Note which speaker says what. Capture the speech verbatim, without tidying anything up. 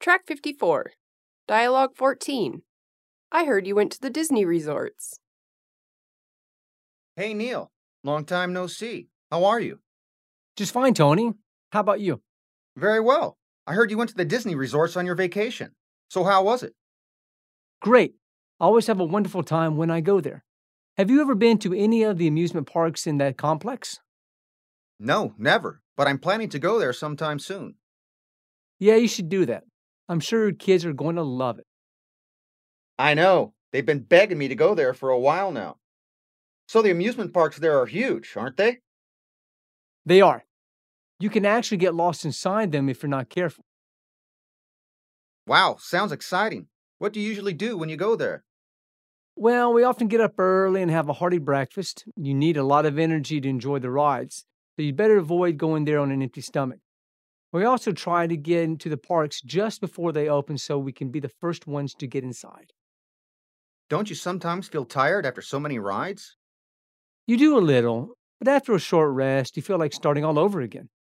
Speaker 1: Track fifty-four. Dialogue fourteen. I heard you went to the Disney resorts.
Speaker 2: Hey, Neil. Long time no see. How are you?
Speaker 3: Just fine, Tony. How about you?
Speaker 2: Very well. I heard you went to the Disney resorts on your vacation. So how was it?
Speaker 3: Great. I always have a wonderful time when I go there. Have you ever been to any of the amusement parks in that complex?
Speaker 2: No, never. But I'm planning to go there sometime soon.
Speaker 3: Yeah, you should do that. I'm sure your kids are going to love it.
Speaker 2: I know. They've been begging me to go there for a while now. So the amusement parks there are huge, aren't they?
Speaker 3: They are. You can actually get lost inside them if you're not careful.
Speaker 2: Wow, sounds exciting. What do you usually do when you go there?
Speaker 3: Well, we often get up early and have a hearty breakfast. You need a lot of energy to enjoy the rides, so you'd better avoid going there on an empty stomach. We also try to get into the parks just before they open so we can be the first ones to get inside.
Speaker 2: Don't you sometimes feel tired after so many rides?
Speaker 3: You do a little, but after a short rest, you feel like starting all over again.